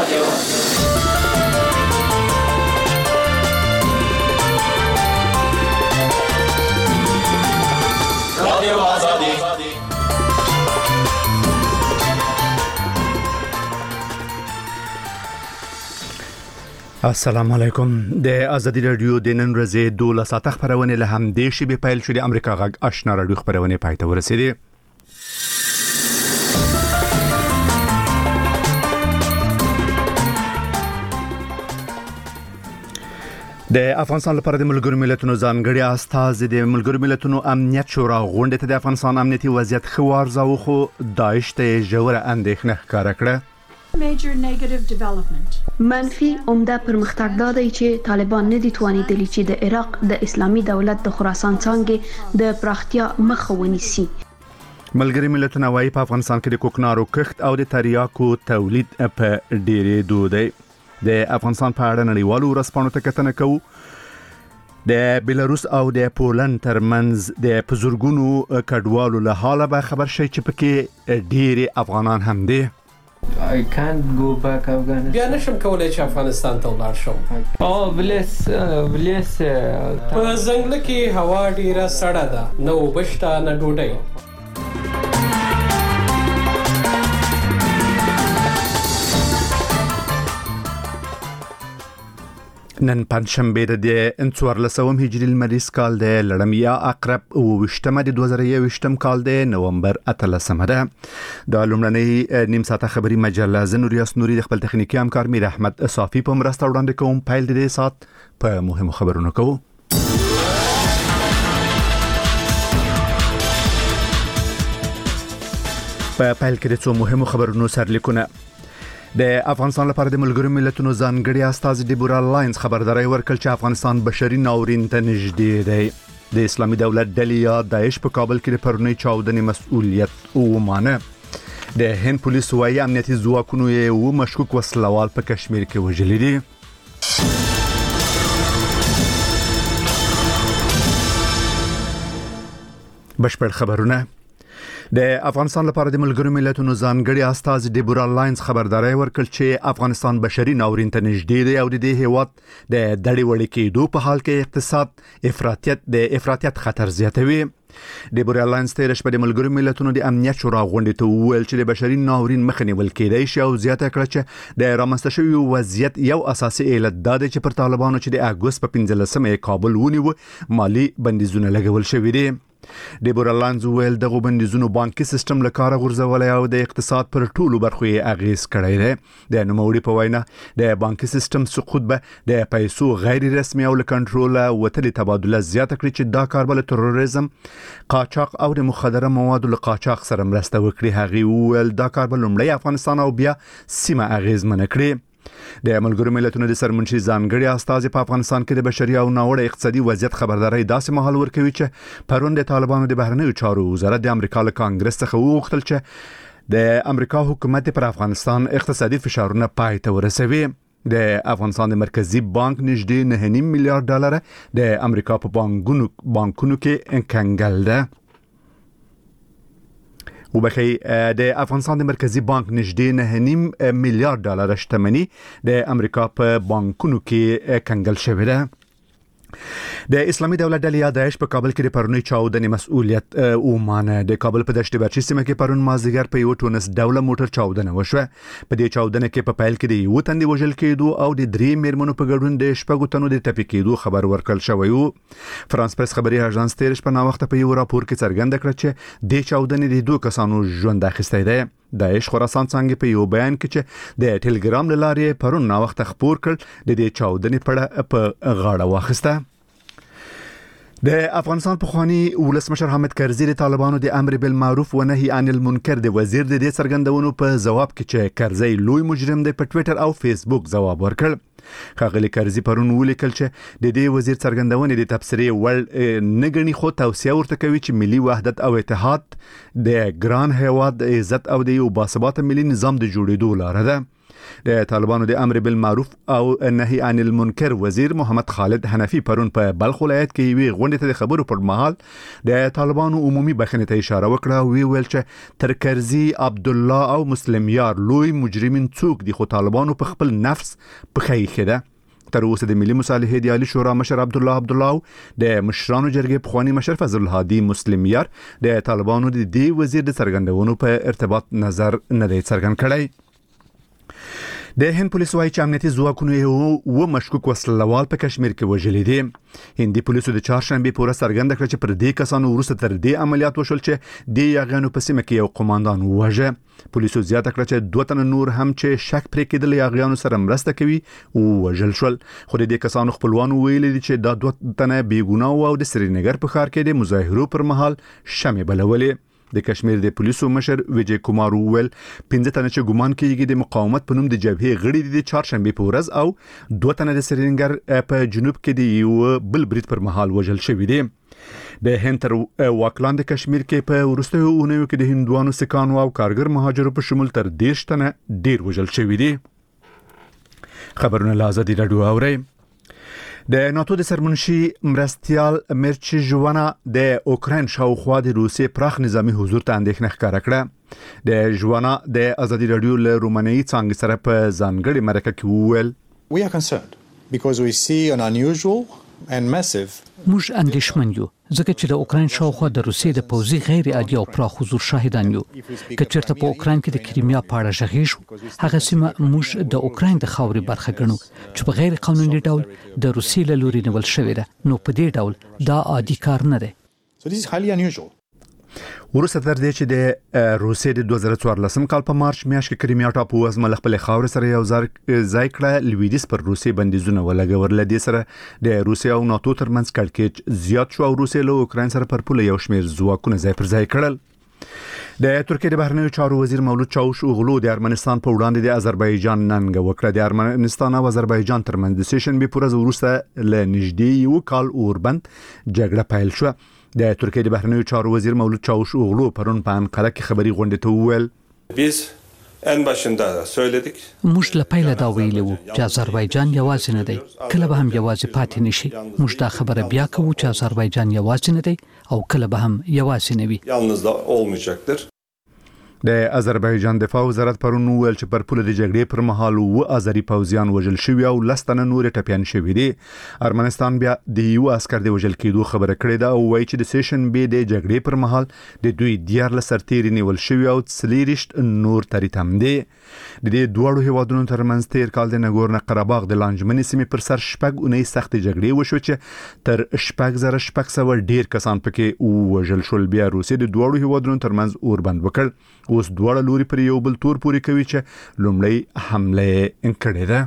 السلام علیکم د ازادي رادیو د نن ورځې 12 ساعت خبرونه له هم د شی به پیل شوه د امریکا غږ آشنا رادیو خبرونه پاتې ورسېدي. د افغانستان لپاره د ملګرو ملتونو ځانګړي استازي د ملګرو ملتونو امنیت شورا غونډه ته د افغانستان امنیتي وضعیت خوارزاو خو داعش ته جوړه اندېښنه ښکاره کړه. منفي عمده پرمختګ دادی چې طالبان نه دي توانیدلی چې د عراق د اسلامي دولت د خراسان څنګه د پراختیا مخه ونیسي. ملګری ملتونه وايي په افغانستان کې د کوکنارو کښت او د تریاکو تولید په ډېرې دوده. د افغانستان په اړه نړیوالو ورځپاڼو ته کتنه کوو. د بلاروس او د پولند ترمنځ د پزورګونو کډوالو له حاله به خبر شي چې پکې ډېری افغانان هم دي. I can't go back Afghanistan. بیا نشم کولای چې افغانستان ته ولاړ شم. بلیس په ځنګل کې هوا ډیره سړه ده، نه وبشته نه ډوډۍ. نن پنځشنبه د 1400 هجری لمریز کال د لړمیا عقرب او وشتمه د 2021 کال د نومبر 18 ده. د لومړنۍ نیم ساعته خبري مجله زنوریاس نوري د خپل تخنیکی همکار میر احمد صافی په مرسته وړاندې کوم. پیل د دې سات په مهمو خبرونو کوو. په پیل کې د څو مهمو خبرونو سرلیکونه. د افغانستان لپاره د ملګرو ملتونو ځانګړي استازي دیبورا لاینز خبرداري ورکړ چې افغانستان بشري ناورین ته نږدې دی. د اسلامي دولت ډلې یا داعش په کابل کې د پرونی چاودنې مسؤلیت ومانه. د هند پولیس وايي امنیتي ځواکونو یو مشکوک وسلوال په کشمیر کې وژلي دي. بشپړ خبرونه. د افغانستان لپاره د ملګرو ملتونو ځانګړي استازي دیبورا لاینز خبرداري ورکړ چې افغانستان بشري ناورین ته نږدې دی او د دې هیواد د دړې وړې کېدو په حال کې اقتصاد افراطیت خطر زیاتوي. دیبورا لاینز تیر شپه د ملګرو ملتونو د امنیت شورا غونډې ته وویل چې د بشري ناورین مخه نیول کېدای شي او زیاته کړه چې د رامنځته شوی وضعیت یو اساسي علت دا دی چې پر طالبانو چې د اګوست په 15مه کابل ونیو مالی بندیزونه لګول شوی دي. دیبورا لاینز ویل دغه بندیزونو بانکي سیستم له کار غورځولای او د اقتصاد پر ټولو برخو یې اغیز کړی دی. د نوموړي په وینا د بانکي سیستم سقوط به د پیسو غیر رسمي او له کنټرول وتلې تبادله زیاته کړي چې دا کار بل تروریزم، قاچاق او د مخدره موادو له قاچاق سره مرسته وکړي. هغه ویل دا کار بل لومړی افغانستان او بیا سیمه اغیزمن کړي. د ملګرو ملتونو د سرمنشي ځانګړي استازي په افغانستان کې د بشري او ناوړه اقتصادي وضعیت خبرداري داسې مهال ورکوي چې پرون د طالبانو د بهرنیو چارو وزارت د امریکا له کانګرس څخه وغوښتل چې د امریکا حکومت پر افغانستان اقتصادي فشارونه پای ته ورسوي. د افغانستان د مرکزی بانک نږدې 9.5 میلیارډ ډالر د امریکا په بانکونو کې کنګل ده. وبخي د افغانستان د مرکزی بانک نږدې 9.5 میلیارډ ډالر شتمنۍ د امریکا په بانکونو کې کنګل شوې ده. د اسلامي دولت ډلې یا داعش په کابل کې د پرونی چاودنې مسؤلیت ومانه. د کابل په دشت برچي سیمه کې پرون مازیګر په یو ټونس ډوله موټر چاودنه وشوه. په دې چاودنه کې په پیل کې د یو تند وژل کېدو او د درې میرمنو په ګډون د شپږو تنو د ټپي کېدو خبر ورکړل شوی و. فرانس پریس خبري اژانس تیر شپه نا وخت په یو راپور کې څرګنده کړ چې د چاودنې د دوه کسانو ژوند اخیستی دی. داعش خراسان څنګه په یو بیان کې چې د ټلګرام لارې پرون نا وخت خبر کړ د دې چاودنې په غاړه واخیسته. د افغانستان پخوانی ولسمشر حامد کرزي د طالبانو د امر بالمعروف و نهي عن المنکر د وزیر د دې څرګندونو په جواب کې چې کرزي لوی مجرم دی په ټوئیټر او فیسبوک جواب ورکړ. ښاغلي کرزي پرون ولیکل چې د دې وزیر څرګندونې د تبصرې ول نګنی خو توصیه ورته کوي چې ملي وحدت او اتحاد د ګران هیواد عزت او د یو باثبات ملي نظام د جوړېدو لاره ده. د طالبانو د امر بالمعروف او نهي عن المنکر وزیر محمد خالد حنفي پرون په بلخ ولایت کې وی غونډه ته خبرو پر مهال د طالبانو عمومي بخښنې ته اشاره وکړه. وی ویل چې ترکرزي عبد الله او مسلم یار لوی مجرمین څوک دي خو طالبانو په خپل نفس په خیخه ده. تر اوسه د ملي مصالحې د عالی شورا مشر عبد الله د مشرانو جرګې پخوانی مشر فضل الهادي مسلم یار د طالبانو د دې وزیر د څرګندونو په ارتباط نظر نه دی څرګند کړی. د هند پولیسو وايي چې امنیتي ځواکونو یو مشکوک وسلوال په کشمیر کې وژلي دي. هندي پولیسو د چهارشنبه پورې څرګنده کړه چې پر دې کسانو وروسته تر دې عملیات وشول چې د یاغانو په سیمه کې یو قوماندان وژه. پولیسو زیاته کړه چې 2 تن نور هم چې شک پرې کېدل یاغانو سره مرسته کوي او وژل شول. خو د دې کسانو خپلوان ویلي دي چې دا 2 تن بیګناه او د سرینګر په ښار کې د مظاهرو پر مهال شمع بلولې. د کشمیر د پولیسو مشر ویجی کومار ویل 15 تنه چې ګومان کیږي د مقاومت په نوم د جبهې غړي دي چهارشنبه په ورځ او 2 تنه د سرینګر په جنوب کې د یو بل برید پر مهال وژل شوی دي. د هند تر واکلاند کشمیر کې په ورستیو اونیو کې د هندوانو سکانو او کارګر مهاجرو په شمول تر 10 تنه ډیر وژل شوی دي. خبرونه لازم راډیو اوري. د ناتو د سرمنشي مرستيال مرچي ژونا د اوکراین شاوخوا د روسي پراخ نظامی حضور ته اندېښنه ښکاره کړه. د ژونا د ازادي رادیو له رومانیایي څنګه سره په ځانګړي مرکه کې وویل We are concerned because we see an unusual and massive موږ اندېښمن یو ځکه چې د اوکراین شاوخوا د روسیې د پوځي غیر عادي او پراخ حضور شاهدان یو. که چېرته په اوکراین کې د کریمیا په اړه غږیږو هغه سیمه موږ د اوکراین د خاورې برخه ګڼو چې په غیر قانوني ډول د روسیې له لوري نیول شوې ده. نو په دې ډول دا عادي کار نه دی. So this is highly unusual. ورسته تر دې چې د روسیې د 2014 کال په مارچ میاشت کې کریمیا ټاپو وزمل خپل خاور سره یو ځای کړه. لویدیس پر روسیې بندیزونه ولګول. لدې سره د روسیې او ناتو ترمنځ کړکېچ زیات شو او روسیې له اوکراین سره پر پوله یو شمېر ځواکونه ځای پر ځای کړل. د ترکیې د بهرنیو چارو وزیر مولود چاوش اوغلو د ارمنستان په وړاندې د آذربایجان ننګه وکړه. د ارمنستان او آذربایجان ترمنځ د سیشن به پورز ورسته ل نږدې یو کال اوربند جګړه پیل شو. د ترکیې د بهرنیو چارو وزیر مولود چاوش اوغلو پرون په انقره کې خبري غونډه ته وویل موږ له پیله دا ویلي وو چې آذربایجان یوازې نه دی کله به هم یوازې پاتې نشي. موږ دا خبره بیا کوو چې آذربایجان یوازې نه دی او کله به هم یوازې نه وي. د آذربایجان دفاع وزارت پرون ویل چې پر پوله د جګړې پر مهال و آذری پوځیان وژل شوی او لستنه نور ټپيان شوی دي. ارمنستان بیا د یو عسكر د وژل کېدو خبره کړې ده او وایي چې د سیشن به د جګړې پر مهال د دوی 14 سرتیري نیول شوی او 40 نور تریتم دي. د دې دوه هیوادونو ترمنځ تیر کال د نګورنو قرهباغ د لانجمنې سیمې پر سر شپږ اونۍ سخت جګړې وشو چې تر 8600 ډیر کسان پکې وژل شول. بیا روسیې د دوه هیوادونو ترمنځ اوربند وکړ. اوس دواړه لوري پر یو بل تور پوري کوي چې لومړی حمله کړې ده.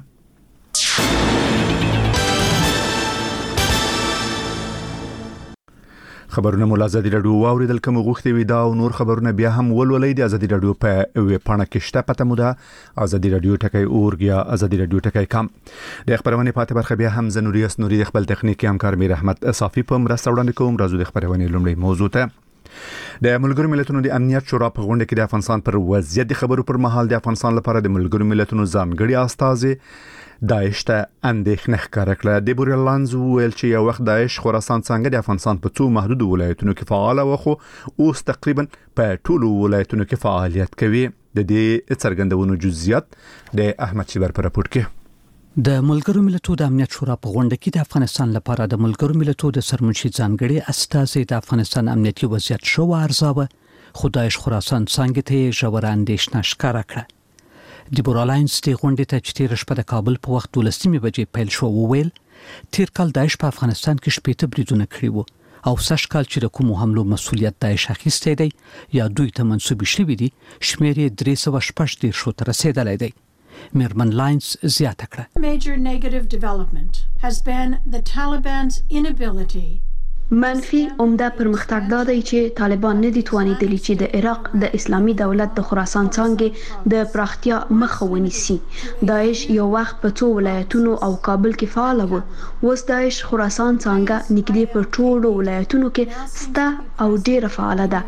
خبرونه مو ازادي رادیو واوریدل کوم غوښتي وي دا او نور خبرونه بیا هم ولولئ د ازادي رادیو په ویب پاڼه کې شته. پته مو ده ازادي رادیو ټکی اورګ یا ازادي رادیو ټکی کام. د خبرونه پاتې برخه بیا هم زنوریاس نوري د خپل تخنیکی همکار میر احمد صافي په مرسته وړاندې کوم. راځو د خبرونه لومړی موضوع ته. د ملګرو ملتونو د امنیت شورا په غونډه کې د افغانستان پر وضعیت د خبرو پر مهال د افغانستان لپاره د ملګرو ملتونو ځانګړي استازي داعش ته اندېښنه ښکاره کړه. د بوریا لانز ویل چې یو وخت داعش خراسان څنګه د افغانستان په څو محدود ولایتونو کې فعال و خو اوس تقریبا په ټولو ولایتونو کې فعالیت کوي. د دې څرګندونو جزئیات د احمد شیبر په راپور کې. د ملګرو ملتونو د امنیت شورا په غونډه کې د افغانستان لپاره د ملګرو ملتونو د سرمنشي ځانګړي استازي د افغانستان امنیتي وضعیت شو ارزاوه خو داعش خراسان څنګه ته ژوره اندېښنه ښکاره کړه. دیبورا لاینز د غونډې ته چې تیر شپه د کابل په وخت 12 بجې پیل شو وویل تیر کال داعش په افغانستان کې شپېته بریدونه کړي وو او سږ کال چې د کومو حملو مسؤلیت داعش اخیستی دی یا دوی ته منسوب شوی دی شمېر یې 314 ته رسیدلی دی. میرمن لاینز زیاته کړه Major negative development has been the Taliban's inability منفي عمده پرمختګ دا دی چې طالبان نه دي توانیدلی چې د عراق د اسلامي دولت د خراسان څنګه د پراختیا مخه ونیسي. داعش یو وخت په څو ولایتونو او کابل کې فعال و. اوس داعش خراسان څنګه نږدې په ټولو ولایتونو کې سته او ډیره فعال ده.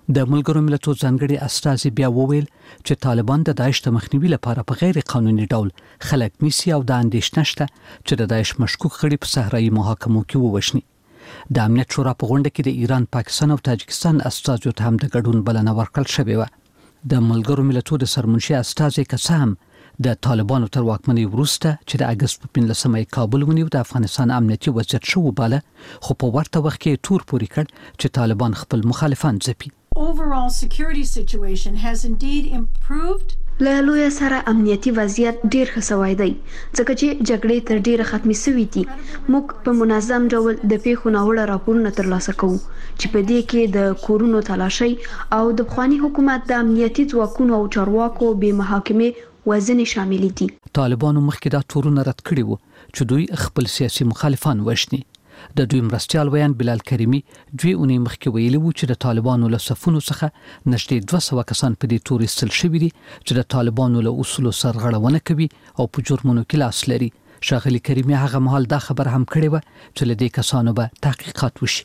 د ملګرو ملتونو ځانګړي استازي بیا وویل چې طالبان د داعش د مخنیوي لپاره په غیر قانوني ډول خلک نیسي او د اندېښنه شته چې د داعش مشکوک غړي په صحرایي محاکمو کې ووژني. د امنیت شورا په غونډه کې د ایران، پاکستان او تاجکستان استازو ته هم د ګډون بلنه ورکړل شوې وه. د ملګرو ملتونو د سرمنشي استازي کسام د طالبانو تر واکمنۍ وروسته چې د اگست په 15مه کابل ونیو د افغانستان امنیتي وضعیت شو وباله، خو په ورته وخت کې تور پوري کړ چې طالبان خپل مخالفان ځپي. Overall security situation has indeed improved. له لوی سره امنیتي وضعیت ډیر ښه شوی دی ځکه چې جګړې تر ډیره ختمې شوې دي. موږ په منظم ډول د پیښو ناوړه راپورونه ترلاسه کوو چې په دې کې د کورونو تلاشي او د پخوانی حکومت د امنیتي ځواکونو او چارواکو به محاکمې وزن شامل دي. طالبانو مخکې دا تورونه رد کړي وو چې دوی خپل سیاسي مخالفان وژني. د دوی مرستيال ویان بلال کریمی 2 اونۍ مخکې ویلي وو چې د طالبانو له صفونو څخه نږدې 200 کسان په دې توري استل شوي دي چې د طالبانو له اصولو سرغړونه کوي او په جرمونو کې لاس لري. ښاغلي کریمی هغه مهال دا خبر هم کړې و چې له دې کسانو به تحقیقات وشي.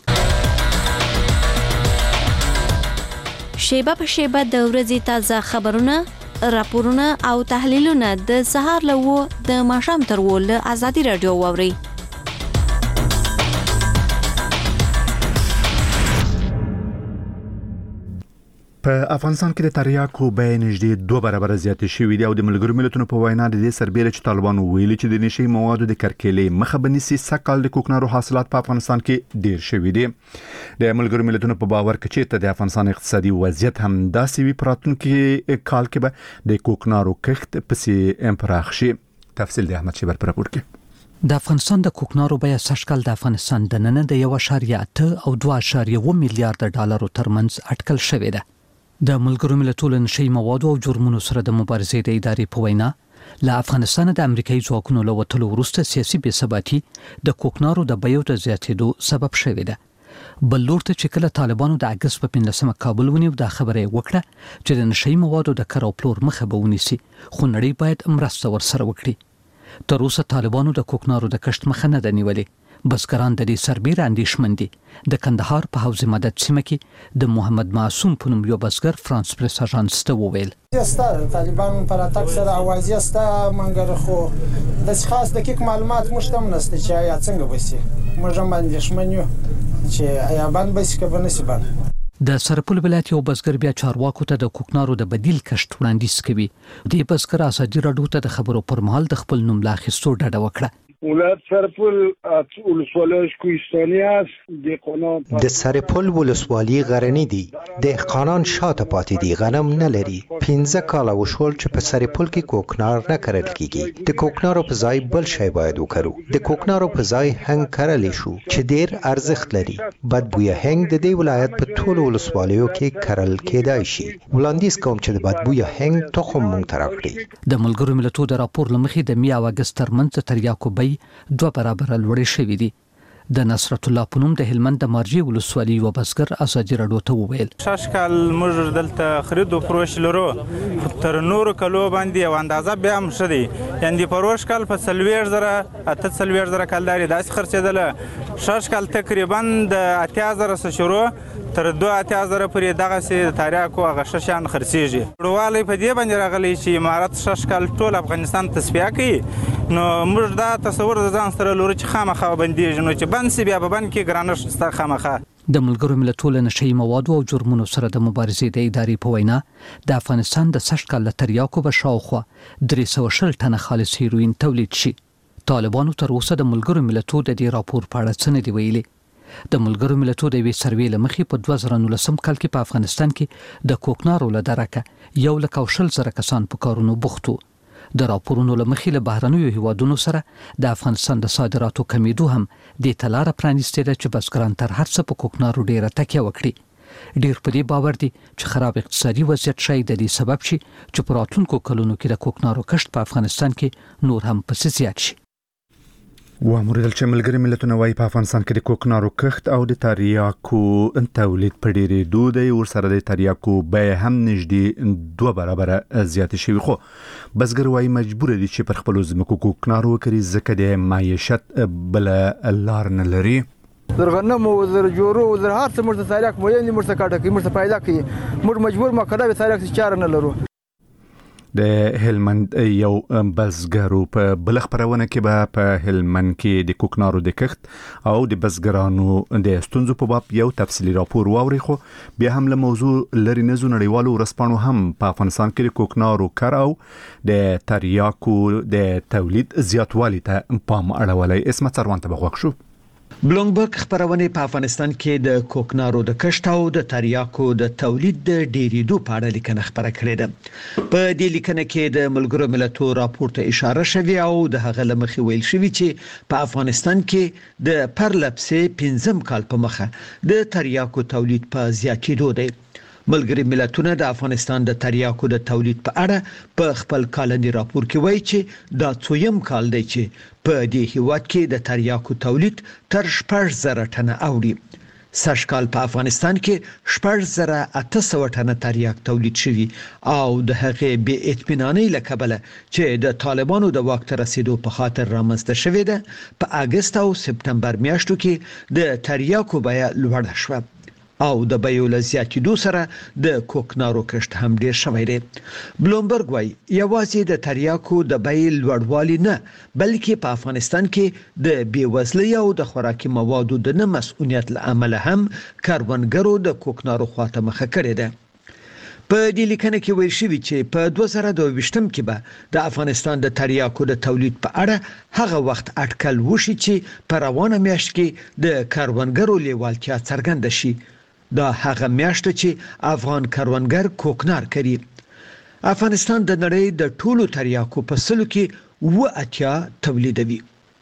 شیبه په شیبه د ورځې تازه خبرونه، راپورونه او تحلیلونه د سهار له د ماښام تر له ازادي رادیو واوري. په افغانستان کې د تریاکو بیه نږدې 2 برابر زیاتې شوې دي او د ملګرو ملتونو په وینا د دې سربېره چې طالبان ویلي چې د نشي موادو د کرکېلې مخه بنسي سکهال د کوکنارو حاصلات په افغانستان کې ډیر شوي دي. د ملګرو ملتونو په باور کې چې د افغانستان اقتصادي وضعیت هم داسې وي پراتونکو کال کې به د کوکنارو کښت پسې امپراخ شي. تفصیل د احمد شیبر پر راپور کې. د افغانستان د کوکنارو بیه سږکال د افغانستان د نن د 1.8 او 2.1 میلیارډ ډالرو ترمنځ اټکل شوې ده. د ملګرو ملتونو نشي موادو او جرمونو سره د مبارزې د ادارې په وینا له افغانستان د امریکایي ځواکونو له وتلو وروسته سیاسي بېثباتي د کوکنارو د بیو د زیاتېدو سبب شوې ده. بل لور ته چې کله طالبانو د اگست په 15مه کابل ونیو دا خبره وکړه چې د نشي موادو د کار او پلور مخه به ونیسي، خو نړۍ باید مرسته ورسره وکړي. تر اوسه طالبانو د کوکنارو د کښت مخه نه ده نیولې. بزګران د دې سربېره اندېښمن دي. د کندهار په حوض مدد سیمه کې د محمد معصوم په نوم یو بزګر فرانس پریس اژانس ته وویل طالبان پر اتاک سره اوازې استه منګر خو د خاص دقیق معلومات مشتم نشته چې یا څنګه وسی موږ هم اندېښمن یو چې یا باندې بس کې بنسي باندې. د سرپل ولایت یو بزګر بیا چارواکو ته د کوکنارو د بدیل کښت وړاندیز کوي. د بزګر ازادي راډیو ته د خبرو پر مهال د خپل نوم لا اخیستو ډډه وکړه. ولایت سرپل ولسوالۍ کوهستاني است. د سرپل ولسوالۍ غرنی دي، دهقانان شاته پاتې دي، غنم نه لري. 15 کاله وشول چې په سرپل کې کوکنار نه کرل کیږي. د کوکنارو په ځای بل شی باید وکړو. د کوکنارو په ځای هنګ کرلی شو چې ډیر ارزښت لري. بدبویه هنګ د دې ولایت په ټولو ولسوالیو کې کرل کېدای شي. وړاندیز کوم چې د بدبویه هنګ تخم مونږ ته راکړي. د ملګرو ملتونو د راپور لمخې د میا او اگست ترمنځ د تریاکو بیې 2 برابر لوړې شوې دي. د نصرت الله پونم د هلمند د مارجی ولسوالۍ و بزګر ازادي راډیو ته وویل شاشکال موږ دلته خرید او فروش لرو تر نورو کلو باندې او اندازه بیا هم شدي یعنی فروش کال په 40,000 کالداري داس خرڅېدل شاشکال تقریبا د 80,000 شروع تر 2,000 پورې دغه سي تاریخو غششان خرڅيږي. ډوالي په دې باندې راغلي چې امارات شاشکال ټول افغانستان تصفیه کوي نو موږ دا تصور ځان سره لوري چې خامخا باندې نو چې بنسي بیا به بن کې ګرانش ستا خامخا. د ملګرو ملتونو نشي موادو او جرمونو سره د مبارزې د ادارې په وینا د افغانستان د سږکال تریاکو به شاوخوا 300 ټنه خالص هیروین تولید شي. طالبانو تر اوسه د ملګرو ملتونو د دې راپور په اړه څه نه دی ویلي. د ملګرو ملتونو د وی سروې لمخې په 2019 کال کې په افغانستان کې د کوکنارو له درکه 1,000 کسان په کارونو بوختو. د راپورونو لمخې له بهرنیو هیوادونو سره د افغانستان د صادراتو کمیدو هم د تلاره پرانیستې ده چې بزګران تر هر څه په کوکنارو ډیره تکیه وکړي. ډیر په دې باور دي چې خراب اقتصادي وضعیت شاید د دې سبب شي چې په راتلونکو کلونو کې د کوکنارو کښت په افغانستان کې نور هم پسې زیات شي. واموریدل چې ملګري ملتونه وايي په افغانستان کې د کوکنارو کښت او د تریاکو تولید په ډېرېدو دی ورسره د تریاکو بیه هم نږدې 2 برابره زیاتې شوې خو بزګر وايي مجبور دي چې پر خپلو ځمکو کوکنار وکړي ځکه د معیشت بل لار نه لري. درغنم او در جوړو او در هر څه مرسته ساریک مو یې مرسته کاټه کې مرسته پیدا کړي موږ مجبور ما کړه به ساریک چاره نه لرو. د هلمند یو بزګرو په بل خبرونه کې به په هلمند کې د کوکنارو د کښت او د بزګرانو د ستونزو په باب یو تفصیلی راپور واوري خو بیا هم له موضوع لري نزو نړیوالو ورسپانو هم په افغانستان کې د کوکنارو کار او د تریاکو د تولید زیاتوالی ته پام اړولای. اسمت سروان ته بغوښ شو. بلومبرګ خبرونه په افغانستان کې د کوکنارو د کښت او د تریاکو د تولید د ډیریدو په اړه لیکنه خبره کړې ده. په دې لیکنه کې د ملګرو ملتونو راپور ته اشاره شوی او د هغه لمخې ویل شوی چې په افغانستان کې د پرلپسې 15 کال په مخه د تریاکو تولید په زیاتېدو دی. ملګری ملتونه د افغانستان د تریاکو د تولید په اړه په خپل کلنی راپور کې وایي چې دا څویم کال دی چې په دې هیواد کې د تریاکو تولید تر 6000 ټنه اوړي. سږکال په افغانستان کې 6800 ټنه تریاک تولید شوی او د هغې بې اطمینانۍ له کبله چې د طالبانو د واک ته رسیدو په خاطر رامنځته شوې ده په اگست او سپتمبر میاشتو کې د تریاکو بیه لوړه شوه او د بیو له زیاتېدو سره د کوکنارو کښت هم ډیر شوی دی. بلومبرګ وايي یوازې د تریاکو د بیې لوړوالی نه بلکې په افغانستان کې د بیوزلۍ او د خوراکي موادو د نه مسؤلیت له امله هم کاروانګرو د کوکنارو خواته مخه کړې ده. په دې لیکنه کې ویل شوی چې په 2022 کې به د افغانستان د تریاکو د تولید په اړه هغه وخت اټکل وشي چې په روانه میاشت کې د کاروانګرو لیوالتیا څرګنده شي. دا هغه میاشت چې افغان کاروانګر کوکنار کوي. افغانستان د نړۍ د ټولو تریاکو په سلو کې 80 تولیدوي.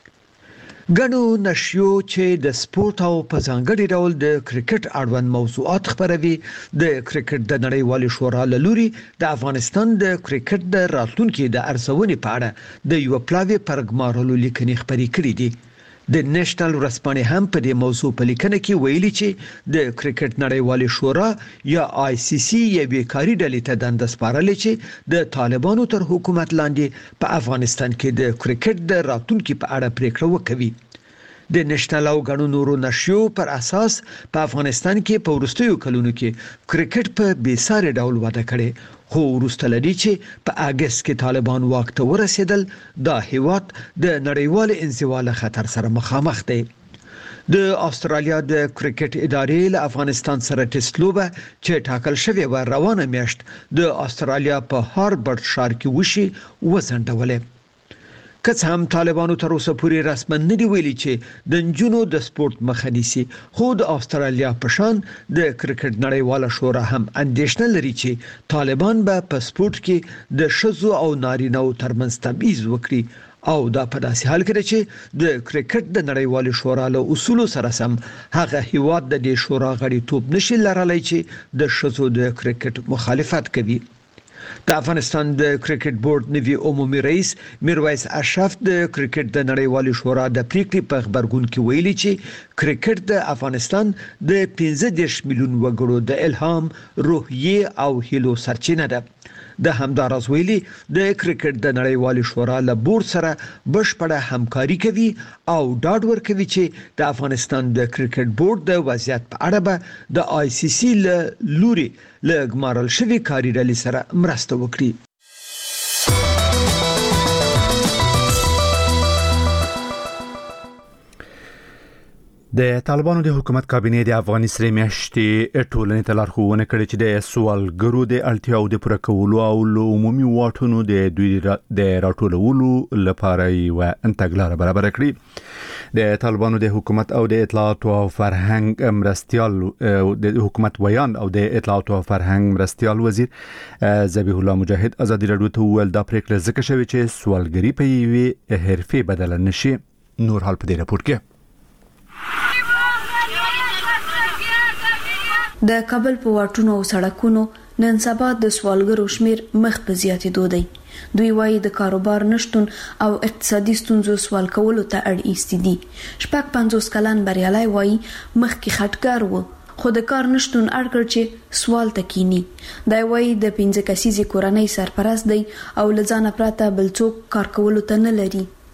ګڼو نشریو چې د سپورت او په ځانګړي ډول د کرکټ اړوند موضوعات خبروي د کرکټ د نړیوالې شورا له لوري د افغانستان د کرکټ د راتلونکي د ارزونې په اړه د یو پلاوی پرګمارلو لیکنې خبرې کړې دي. د نېشنل ورځپاڼې هم په دې موضوع په لیکنه کې ویلي چې د کرکټ نړیوالې شورا یا آی سی سی یوې کاري ډلې ته دنده سپارلې چې د طالبانو تر حکومت لاندې په افغانستان کې د کرکټ د راتلونکي په اړه پریکړه وکړي. د نېشنل او غنو نورو نشریو پر اساس په افغانستان کې په وروستیو کلونو کې کرکټ په بیساري ډول وده کړې خو وروسته لدی چې په اگست کې طالبان واک ته ورسېدل دا هیواد د نړیوال انزوال خطر سره مخامخ دی. د استرالیا د کرکټ ادارې له افغانستان سره ټیسټ لوبه چې ټاکل شوې و روانه میاشت د استرالیا په هاربرټ ښار کې وشي وزندولې. که څه هم طالبانو تر اوسه پورې رسماً نه دی ویلي چې د نجونو د سپورت مخه نیسي خو د استرالیا په شان د کرکټ نړیواله شورا هم اندېښنه لري چې طالبان به په سپورت کې د ښځو او نارینه‌و ترمنځ تبعیض وکړي او دا په داسې حال کې چې د کرکټ د نړیوالې شورا له اصولو سره سم هغه هیواد د دې شورا غړیتوب نشي لرلای چې د ښځو د کرکټ مخالفت کوي. د افغانستان د کرکټ بورډ نوی عمومي رئیس میرویس اشرف د کرکټ د نړیوالې شورا د پریکړې په خبرګون کې ویلي چې کرکټ د افغانستان د 15 میلیون وګړو د الهام، روحیه او هیلو سرچینه ده. د همدارس ویلي د کرکټ د نړیوالې شورا له بورډ سره بشپړه همکاري کوي او ډاډ ورکوي چې د افغانستان د کرکټ بورډ د وضعیت په اړه به د آی سی سی له لوري له ګمارل شوی کاري ډلې سره مرسته وکړي. د طالبانو د حکومت کابینه د افغاني سره میاشتې ټولنې ته لارښوونه کړې چې د سوالګرو د اړتیاو د پوره کولو او عمومي واټونو د دوی د راټولولو لپاره یو تګلاره برابر کړي. د طالبانو د حکومت او د اطلاعات او فرهنګ مرستيال د حکومت ویان او د اطلاعات او فرهنګ مرستيال وزیر ذبیح الله مجاهد ازادي رادیو ته ویل دا پریکړه ځکه شوی چې سوالګری په یوې حرفه بدل نشي. نور حال په دې راپور کې د کابل په واټونو او سړکونو نن سبا د سوالګرو شمیر مخ په زیاتېدو دی. دوی وايي د کاروبار نشټون او اقتصادي ستونزو سوال کولو ته اړ ایستي دي. 50 کلن بریالي وايي مخکې خټګار و خو د کار نشټون اړ کړ چې سوال تکینی. دا وايي د 15 کسیزې کورنۍ سرپرست دی او لزانه پراته بل څوک کار کولو ته نه لري.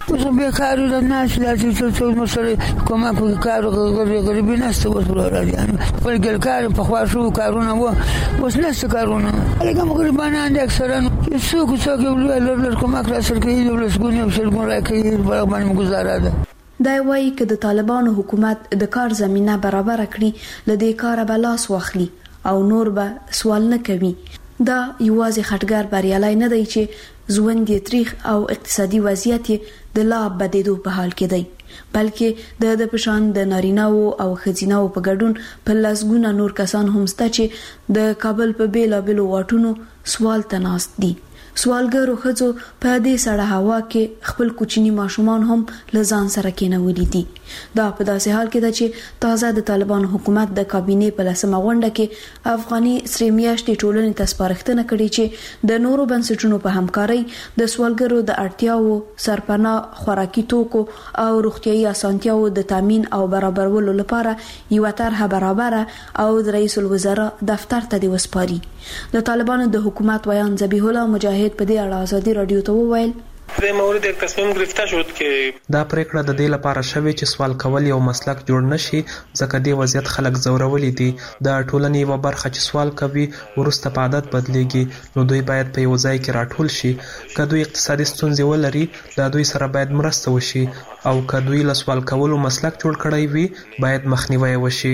اوس بیکار د ناس لازم څه مسله کومه په کار غریبی نشته اوس راځي په ګلکار په خواصو کارونه وو اوس نشته کارونه هغه غریبانه اکثرا څوک ولر کومه کار سره کوي د لسګونو شلګون راکې باندې گزاره ده. دا وایي چې د طالبانو حکومت د کار زمينه برابر کړي لدې کار به لاس واخلي او نور به سوال نه کوي. دا یوازې خټګر بریالای نه دی چې ژوند یې تاریخ او اقتصادي وضعیت د لا بدیدو په حال کې دی، بلکې د پشان د ناریناو او خزیناو په ګډون په لاسګونه نور کسان هم ستا چې د کابل په بیلابلو واټونو سوال تناست دي. سوالګرو خځو په دې سړه هوا کې خپل کوچني ماشومان هم لزان سره کېنولې دي. دا په داسې حال کې ده چې تازه د طالبانو حکومت د کابینې په لسمه غونډه کې افغاني سری میاشتې ټولنې ته سپارښتنه کړې چې د نورو بنسټونو په همکارۍ د سوالګرو د اړتیاوو سرپناه خوراکي توکو او روغتيایي اسانتیاو د تامین او برابرولو لپاره یو طرحه برابره او د رئیس الوزرا دفتر ته وسپاري. د طالبانو د حکومت ویان ذبیح الله مجاهد په دې اړه ازادي رادیو ته وویل د مورد تصمیم گرفته شد که دا پریکړه د دې لپاره شوې چې سوال کول یو مسلک جوړ نشي، ځکه د وضعیت خلک زورولي دي. د ټولنې یو برخه چې سوال کوي ورسته په عادت بدليږي، نو دوی باید په یو ځای کې راټول شي. که دوی اقتصادي ستونزې ولري د دوی سره باید مرسته وشي، او که دوی له سوال کولو مسلک جوړ کړی وي باید مخنیوي وشي.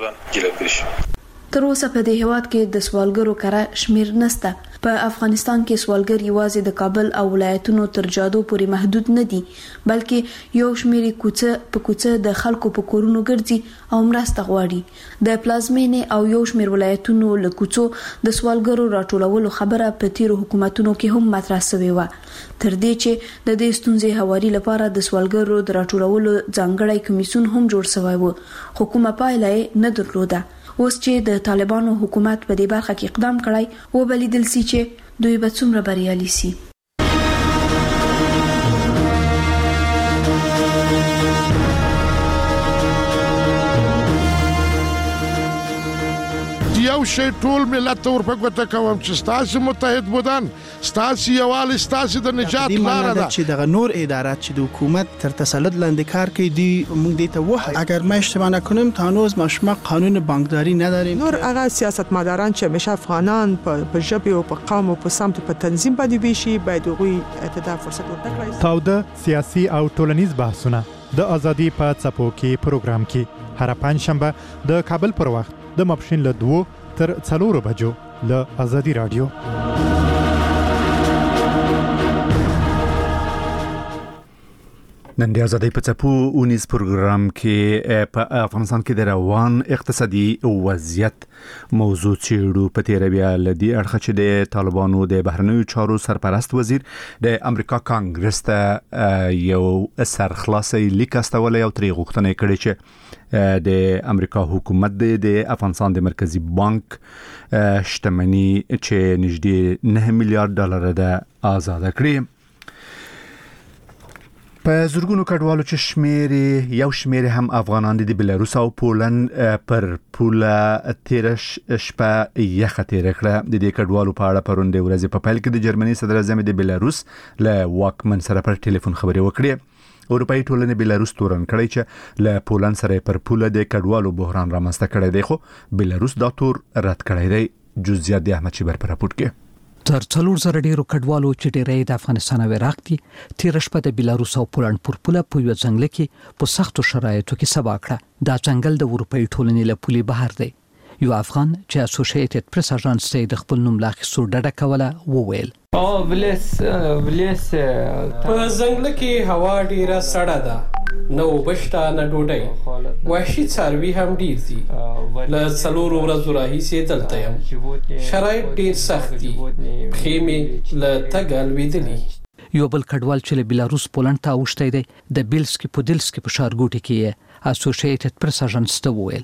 تر اوسه په دې هواد کې د سوالګرو کړه شمیر نشته. په افغانستان کې سوالګر یوازې د کابل او ولایتونو تر جادو پورې محدود نه دي، بلکې یو شمیر کوڅه په کوڅه د خلکو په کورونو ګرځي او مرسته غواړي. د پلازمینې او یو شمیر ولایتونو له کوڅو د سوالګرو راټولولو خبره په تیرو حکومتونو کې هم مطرح شوې و، تر دې چې د دې ستونزې هواري لپاره د سوالګرو د راټولولو ځانګړی کمیسیون هم جوړ شوی و، خو کومه پایله نه درلوده. اوس چې د طالبانو حکومت په دې برخه کې اقدام کړی و بلیدل سي چې دوی به څومره بریالي سي. یو شی ټول ملت ته ورپکوته کوم چې ستاسو متحد بودن، ستاسو یووالی، ستاسو د نجات لاره ده. چې دغه نور ادارات چې د حکومت تر تسلط لاندې کار کوي دی موږ دې ته وایو اگر ما اشتباه نکنم تا هنوز ما قانون بانکداری نداریم. نور هغه سیاستمداران چې همیشه افغانان په ژبه او په قوم او په سمت په تنظیم باندې ویشي باید هغوی ته فرصت ورکړي. تاوده سیاسي او ټولنیز بحثونه د ازادي په څپو کې پروګرام کې هر پنځشنبه د کابل پر وخت د ماپښین له 2 تر 4 بجو له ازادي رادیو. نن د ازادي په څپو اونیز پروګرام کې په افغانستان کې د روان اقتصادي وضعیت موضوع چیرو په تیر بیا لدی اړخ چې د طالبانو د بهرنیو چارو سرپرست وزیر د امریکا کانګرس ته یو سرخلاصي لیک استولې او تری غوښتنه کړې چې د امریکا حکومت د افغانستان د مرکزی بانک شتمنی چې نږدې 9 میلیارډ ډالر د آزاد کړې. په زورګونو کډوالو چې یو شمیر هم افغانان د بلاروس او پولند پر پوله تیرش شپه یخه تیر کړه. د دې کډوالو په اړه پروندې ورځې په پیل کې د جرمني صدر اعظم د بلاروس له واکمن سره پر ټلیفون خبرې وکړې. اروپאי ټولنې بلاروس تورن کړی چې له پولند سره پر پوله د کډوالو بحران رامنځته کړی دی، خو بلاروس دا تور رد کړی دی. جزئیات د احمد شیبر پر راپورټ کې تر 400 ډیرو کډوالو چې ډیری د افغانستان او عراق دي تیر شپه د بلاروس او پولند پر پوله په یو ځنګل کې په سختو شرایطو کې سبا کړه. دا ځنګل د اروپאי ټولنې له پولې بهر دی. یو افغان چې اسوسییټډ پریس اژانس د خپل نوم لاخصو ډډه کوله وویل بلیس په ځنګل کې هوا ډیره سړه ده، نو بشتا نه ډوډۍ، وحشي څاروي هم ډیر دي. له 4 ورځو راهیسې دلته یم، شرایط ډیر سخت دي، پښې مې له تګ لوېدلي. یو بل کډوال چې له بلاروس پولند ته اوښتی دی د بیلسکي پودلسکي په ښارګوټي کې اسوسییټډ پریس اژانس ته وویل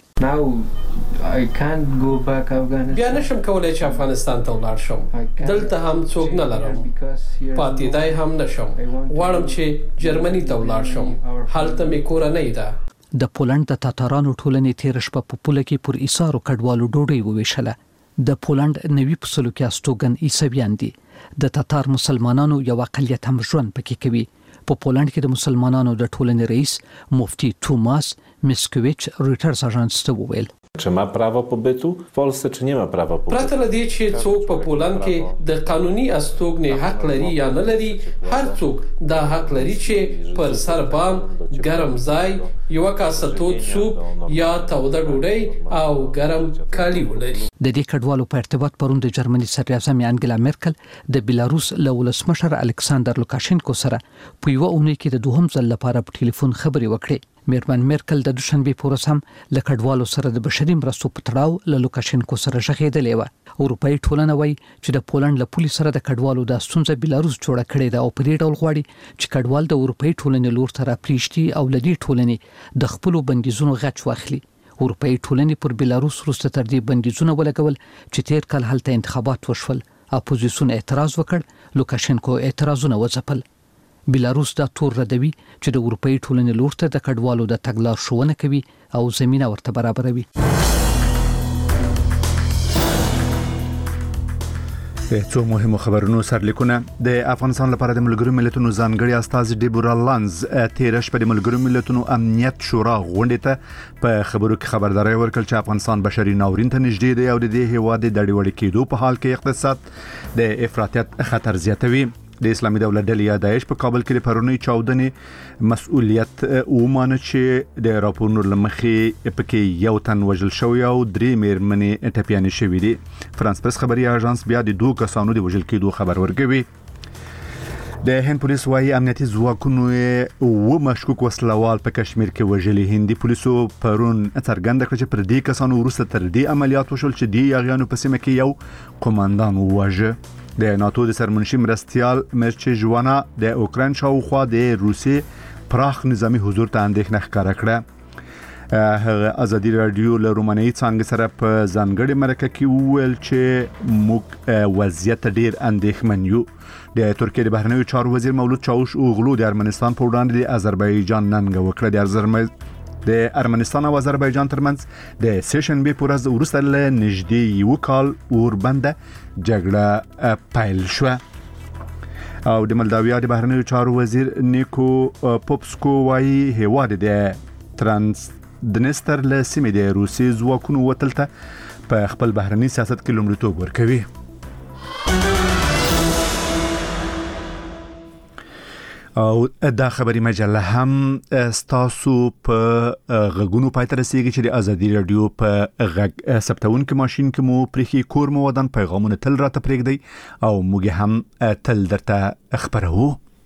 بیا نشم کولای چې افغانستان ته ولاړ شم، دلته هم څوک نه لرم، پاتېدای هم نشم، غواړم چې جرمني ته ولاړ شم، هلته مې کورنۍ ده. د پولند د تاتارانو ټولنې تیر شپه په پوله کې پر ایثارو کډوالو ډوډۍ وویشله. د پولند 90% کې استوګن عیسویان دي. د تاتار مسلمانانو یو اقلیت هم ژوند پکې کوي. په پولند کې د مسلمانانو د ټولنې رئیس مفتي توماس میسکویچ رويټرز اژانس ته وویل Czy ma prawo pobytu w Polsce, czy nie ma prawa pobytu? پرته له دې چې څوک په پولند کې د قانوني استوګنې حق لري یا نه لري، هر څوک دا حق لري چې پر سر بام، ګرم ځای، یو کاسه تود سوپ یا توده ډوډۍ او ګرم کالي ولري. د دې کډوالو په ارتباط پرون د جرمني صدراعظم انګلا مرکل د بیلاروس له ولسمشر الکساندر لوکاشینکو سره په یو اونۍ کې د دوهم ځل لپاره په ټلیفون خبرې وکړې. میرمن مرکل د دوشنبه په ورځ هم له کډوالو سره د بشري مرستو په تړاو له لوکاشینکو سره ژغېدلې و. اروپאי ټولنه وایي چې د پولند له پولیس سره د کډوالو د ستونزې بیلاروس جوړه کړې ده او په دې ډول غواړي چې کډوال د اروپאי ټولنې لور ته راپریشتي او لدی ټولنې د خپل بندیزونو غچ واخلي. اروپאי ټولنې پر بیلاروس وروسته تر دې بندیزونه ولګول چې تیر کال هلته انتخابات وشول. اپوزیسیون اعتراض وکړ، لوکاشینکو اعتراضونه وځپل. بیلاروس دا تور ردوي چې د اروپאי ټولنې لور ته د کډوالو د تګلار ښوونه کوي او زمينه ورته برابروي. څو مهمو خبرونو سرلیکونه. د افغانستان لپاره د ملګرو ملتونو ځانګړي استاذ ډیبورا لانز تیر شپه د ملګرو ملتونو امنیت شورا غونډې ته په خبرو کې خبرداري ورکړه چې افغانستان بشري ناورین ته نږدې دی او د دې هیواد د ډیوړ کېدو په حال کې اقتصاد د افراطیت خطر زیاتوي. د اسلامي دولت ډلې یا داعش په کابل کې د پرونی چاودنې مسؤلیت ومانه چې د راپورونو لمخې پکې یو تن وژل شوی او 3 میرمنې ټپيانې شوې دي. فرانس پرس خبري اژانس بیا د 2 کسانو د وژل کېدو خبر ورکوي. د هند پولیس وايي امنیتي ځواکونو او مشکوک وسلوال په کشمیر کې وژلي. هندي پولیسو پرون څرګنده کړ چې پر دې کسانو وروسته تر دې عملیات وشول چې دی یاغیانو په سیمه کې یو قوماندان وواژه. د ناتو د سرمنشي مرستيال مرچ جوانا د اوکران شاوخوا د روسي پراخ نظامی حضور ته اندېښنه ښکاره کړه. هغه ازادي رادیو له رومانیایي څنګه سره په ځانګړي مرکه کې وویل چې موږ وضعیت ډیر اندېښمن یو. د ترکیه د بهرنیو چارو وزیر مولود چاوش اوغلو د ارمنستان په وړاندې د آذربایجان ننګه وکړه. د ارمنستان او آذربایجان ترمنځ د سیشنبه په ورځ وروسته له نږدې یو کال اوربنده جګړه پیل شوه. او د مولداویا د بهرنیو چارو وزیر نیکو پوپسکو وايي هیواد د ترانسدنستر له سیمې د روسي ځواکونو وتلته په خپل بهرني سیاست کې لومړیتوب ورکوي. او دا خبري مجله هم ستاسو په غږونو پاتې رسیږي چې د ازادي رادیو په غږ ثبتون کې ماشين کې مو پرخي کور مو ودان پیغامونه تل راته پرېږدي او موږ هم تل درته خبرو.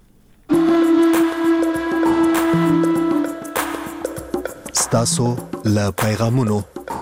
ستاسو له پیغامونو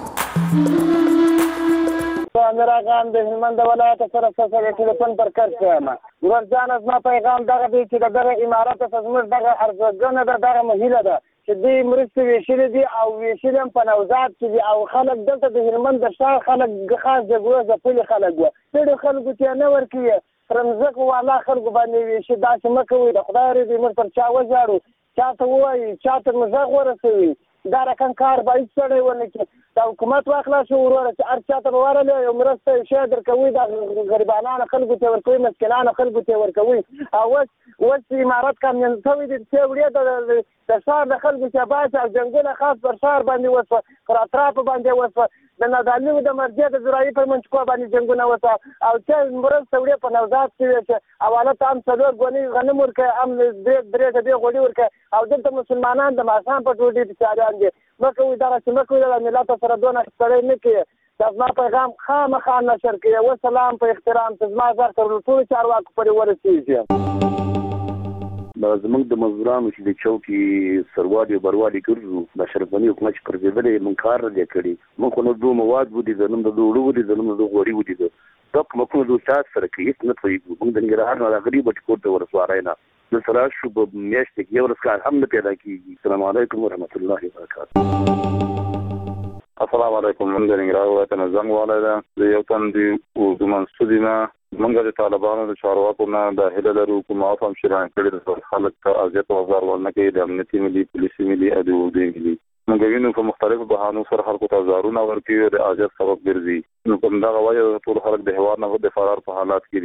راغام د هلمند ولایت سره سره ټلیفون پر کړم. ورځان از ما پیغام دغه دی چې دغه امارات زموږ دغه ارزګنه دغه مهیله ده چې دې مرستې ویشل دي او ویشل په نوزاد کې او خلک دلته د هلمند د شاه خلک خاص جګړه ځپلي خلک و. ډېر خلکو ته نه ورکیه رمزق والا خلکو باندې ویشي دا چې مکوې د خدای دې مر پر چا وځاړو چاته وایي چاته مزاق ورسوي دا رقم کار باید سړی ونه کې د حکومت واخلا شو وروره چې هر چاته به ورله یو مرسته شی درکوي د غریبانو خلکو ته ورکوي مسکینانو خلکو ته ورکوي. او اوس امارات کامیان شوی دي چې وړیا د ښار د خلکو چې باید او جنګونه خاص پر ښار باندې وسوه پر اطراف باندې وسوه د نادعلمو د مرجع د زراعي پر منچکو باندې جنګونه وسوه او چې مرسته وړیا په نوزاد کې چې حواله هم څلور ګونی غنم ورکه هم درې غوړي ورکه او دلته مسلمانان د ماښام په ټوټې بچاریان دي مکوې دغه چې مکوې د ملت سره دونه سړی نه کوي. دا زما پیغام خامخا نشر کړئ. وسلام په احترام ته زما زر تر ټولو چارواکو پورې ورسېږي. زمونږ د مزدورانو چې د چوکي سروالي او بروالي ګرځو د شرفني حکومت چې پرځېدلې من کار نه کړی مونږ نو دوه مواد ودی زلم د دوړو ودی زلم د غوړي ودی دا کوم کوم د استاد سره کې نه توي مونږ د نګران نه غریب ټکور ته ورسوارای نه د سره شو په میاشت کې یو ورسکار هم نه پیدا کیږي. السلام علیکم ورحمت الله وبرکاته. السلام علیکم. من د نګران ولایت نه زنګ والده د یو تن دی او د منسودینا منګه د طالبانو د چارواکو نه د هله لرو کوم افهم شران کړي د خلک ته اذیت او ضرر ورنکې د امنیتي ملي پولیسي ملي او د ملي موږ وینو په مختلفو بهانو سره خلکو ته ضررونه ورکوي او د اذیت سبب ګرځي. نو کوم دا وایي ټول خلک د هوار نه د فرار په حالات کې دي.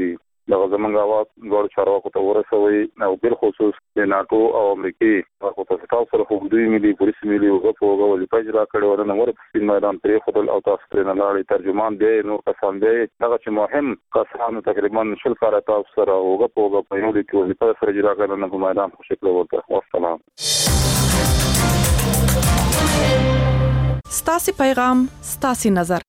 د زمونږ आवाज ګور چارواکو ته ورسوي او بل خصوص د ناتو او امریکای په تاسو سره خو دوی ملي پولیس ملي او په وګړي پاجرا کړو نو ور په میدان پرې خپل او تاسو پرې نه لاړې ترجمان دی نو کسان دی هغه چې مهم کسانو تقریبا شل کار تاسو سره وګړو په یو کې ولې په سره جلا کړو په میدان په شکل ورته والسلام. ستاسو پیغام ستاسو نظر